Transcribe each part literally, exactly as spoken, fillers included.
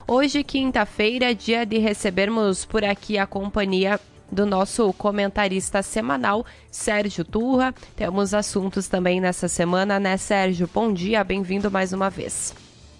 Hoje, quinta-feira, dia de recebermos por aqui a companhia do nosso comentarista semanal, Sérgio Turra. Temos assuntos também nessa semana, né, Sérgio? Bom dia, bem-vindo mais uma vez.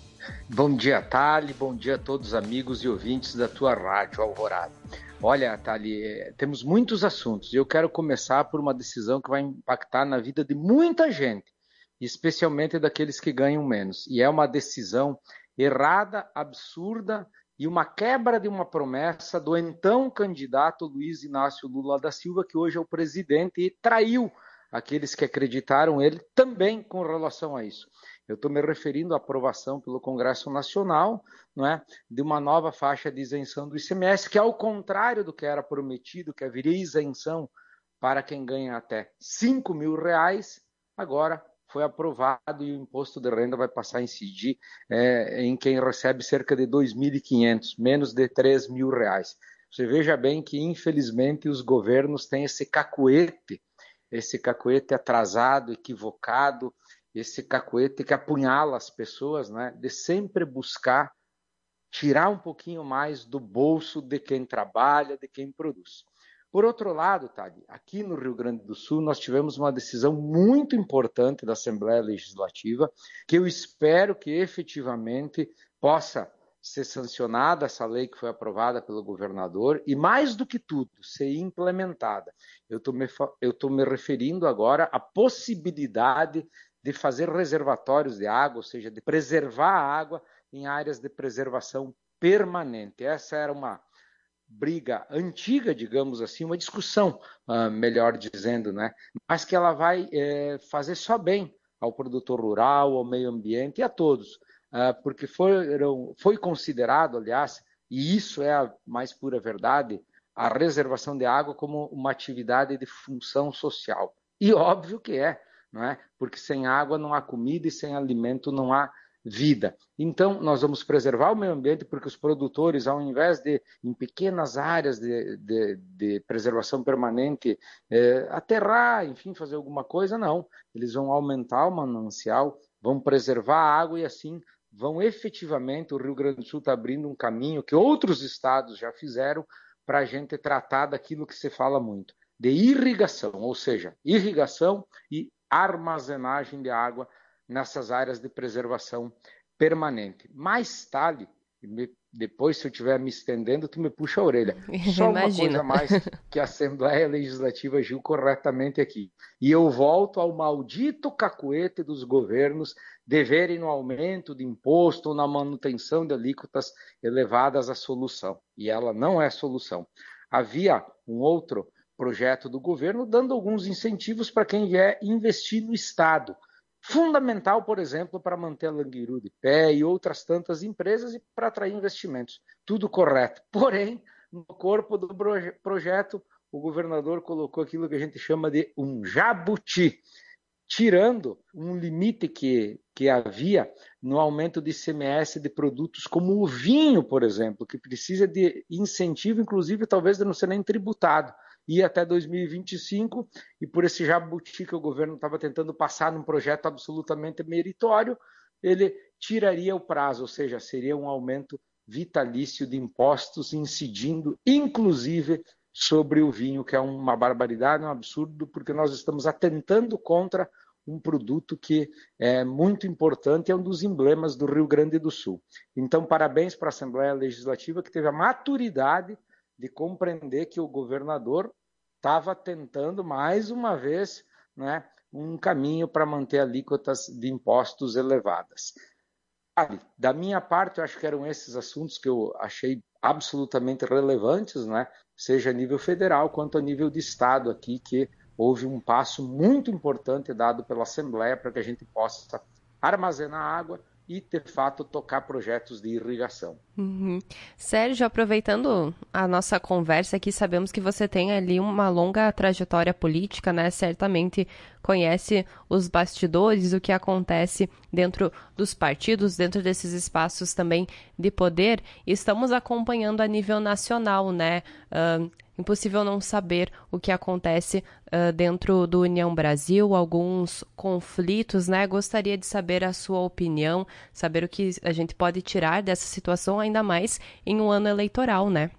Bom dia, Thali, bom dia a todos os amigos e ouvintes da tua rádio Alvorada. Olha, Thali, temos muitos assuntos e eu quero começar por uma decisão que vai impactar na vida de muita gente, especialmente daqueles que ganham menos. E é uma decisão errada, absurda e uma quebra de uma promessa do então candidato Luiz Inácio Lula da Silva, que hoje é o presidente, e traiu aqueles que acreditaram ele também com relação a isso. Eu estou me referindo à aprovação pelo Congresso Nacional, não é, de uma nova faixa de isenção do I C M S, que ao contrário do que era prometido, que haveria isenção para quem ganha até cinco mil reais, agora foi aprovado e o imposto de renda vai passar a incidir é, em quem recebe cerca de dois mil e quinhentos, menos de três mil reais. Você veja bem que, infelizmente, os governos têm esse cacuete, esse cacuete atrasado, equivocado, esse cacuete que apunhala as pessoas, né, de sempre buscar tirar um pouquinho mais do bolso de quem trabalha, de quem produz. Por outro lado, Tade, aqui no Rio Grande do Sul nós tivemos uma decisão muito importante da Assembleia Legislativa, que eu espero que efetivamente possa ser sancionada essa lei que foi aprovada pelo governador e, mais do que tudo, ser implementada. Eu estou me, eu estou me referindo agora à possibilidade de fazer reservatórios de água, ou seja, de preservar a água em áreas de preservação permanente. Essa era uma briga antiga, digamos assim, uma discussão, uh, melhor dizendo, né? Mas que ela vai é, fazer só bem ao produtor rural, ao meio ambiente e a todos, uh, porque foram, foi considerado, aliás, e isso é a mais pura verdade, a reservação de água como uma atividade de função social. E óbvio que é, não é? Porque sem água não há comida e sem alimento não há vida. Então, nós vamos preservar o meio ambiente porque os produtores, ao invés de, em pequenas áreas de, de, de preservação permanente, é, aterrar, enfim, fazer alguma coisa, não. Eles vão aumentar o manancial, vão preservar a água e assim vão efetivamente, o Rio Grande do Sul está abrindo um caminho que outros estados já fizeram para a gente tratar daquilo que se fala muito, de irrigação, ou seja, irrigação e armazenagem de água nessas áreas de preservação permanente. Mais tarde, depois se eu estiver me estendendo, tu me puxa a orelha. Só uma coisa mais que a Assembleia Legislativa agiu corretamente aqui. E eu volto ao maldito cacuete dos governos deverem no aumento de imposto ou na manutenção de alíquotas elevadas a solução. E ela não é solução. Havia um outro projeto do governo dando alguns incentivos para quem vier investir no Estado. Fundamental, por exemplo, para manter a Languiru de pé e outras tantas empresas e para atrair investimentos. Tudo correto. Porém, no corpo do proje- projeto, o governador colocou aquilo que a gente chama de um jabuti, tirando um limite que, que havia no aumento de I C M S de produtos como o vinho, por exemplo, que precisa de incentivo, inclusive talvez de não ser nem tributado. E até dois mil e vinte e cinco, e por esse jabuti que o governo estava tentando passar num projeto absolutamente meritório, ele tiraria o prazo, ou seja, seria um aumento vitalício de impostos, incidindo inclusive sobre o vinho, que é uma barbaridade, um absurdo, porque nós estamos atentando contra um produto que é muito importante, é um dos emblemas do Rio Grande do Sul. Então, parabéns para a Assembleia Legislativa, que teve a maturidade de compreender que o governador estava tentando, mais uma vez, né, um caminho para manter alíquotas de impostos elevadas. Da minha parte, eu acho que eram esses assuntos que eu achei absolutamente relevantes, né, seja a nível federal quanto a nível de Estado aqui, que houve um passo muito importante dado pela Assembleia para que a gente possa armazenar água e, de fato, tocar projetos de irrigação. Uhum. Sérgio, aproveitando a nossa conversa aqui, sabemos que você tem ali uma longa trajetória política, né? Certamente conhece os bastidores, o que acontece dentro dos partidos, dentro desses espaços também de poder. Estamos acompanhando a nível nacional, né? Uh, impossível não saber o que acontece uh, dentro do União Brasil, alguns conflitos, né? Gostaria de saber a sua opinião, saber o que a gente pode tirar dessa situação, ainda mais em um ano eleitoral, né?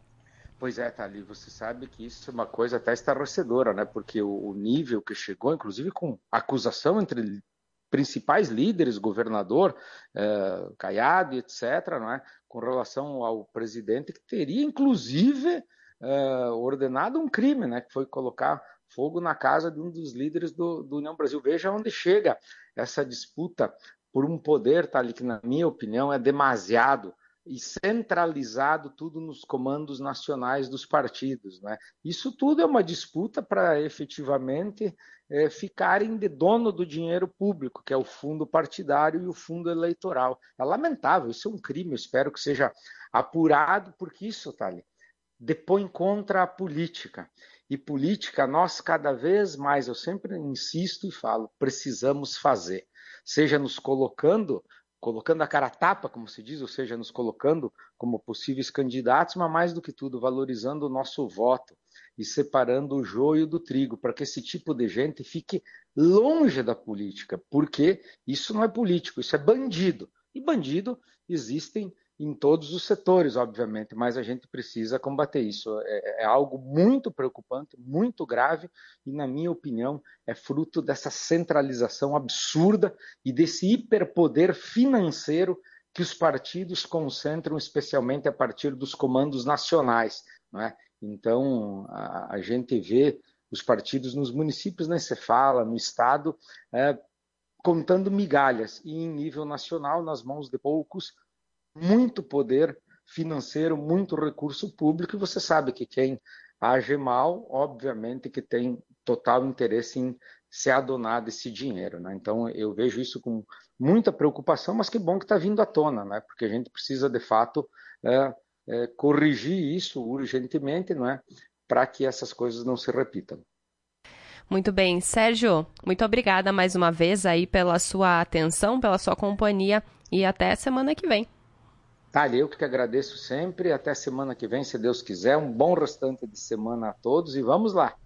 Pois é, Thali, você sabe que isso é uma coisa até estarrecedora, né? Porque o, o nível que chegou, inclusive com acusação entre principais líderes, governador, eh, Caiado, etcétera, não é? Com relação ao presidente que teria, inclusive, eh, ordenado um crime, né? Que foi colocar fogo na casa de um dos líderes do, do União Brasil. Veja onde chega essa disputa por um poder, Thali, que na minha opinião é demasiado e centralizado tudo nos comandos nacionais dos partidos, né? Isso tudo é uma disputa para efetivamente é, ficarem de dono do dinheiro público, que é o fundo partidário e o fundo eleitoral. É lamentável, isso é um crime, eu espero que seja apurado, porque isso, Thali, depõe contra a política. E política, nós cada vez mais, eu sempre insisto e falo, precisamos fazer. Seja nos colocando colocando a cara a tapa, como se diz, ou seja, nos colocando como possíveis candidatos, mas mais do que tudo, valorizando o nosso voto e separando o joio do trigo, para que esse tipo de gente fique longe da política, porque isso não é político, isso é bandido. E bandido existem em todos os setores, obviamente, mas a gente precisa combater isso. É, é algo muito preocupante, muito grave, e, na minha opinião, é fruto dessa centralização absurda e desse hiperpoder financeiro que os partidos concentram, especialmente a partir dos comandos nacionais, não é? Então, a, a gente vê os partidos nos municípios, nem se fala, no Estado, é, contando migalhas, e em nível nacional, nas mãos de poucos, muito poder financeiro, muito recurso público, e você sabe que quem age mal, obviamente que tem total interesse em se adonar desse dinheiro, né? Então eu vejo isso com muita preocupação, mas que bom que está vindo à tona, né? Porque a gente precisa de fato é, é, corrigir isso urgentemente, não é? Para que essas coisas não se repitam. Muito bem, Sérgio, muito obrigada mais uma vez aí pela sua atenção, pela sua companhia, e até semana que vem. Tá, eu que agradeço sempre. Até semana que vem, se Deus quiser. Um bom restante de semana a todos e vamos lá.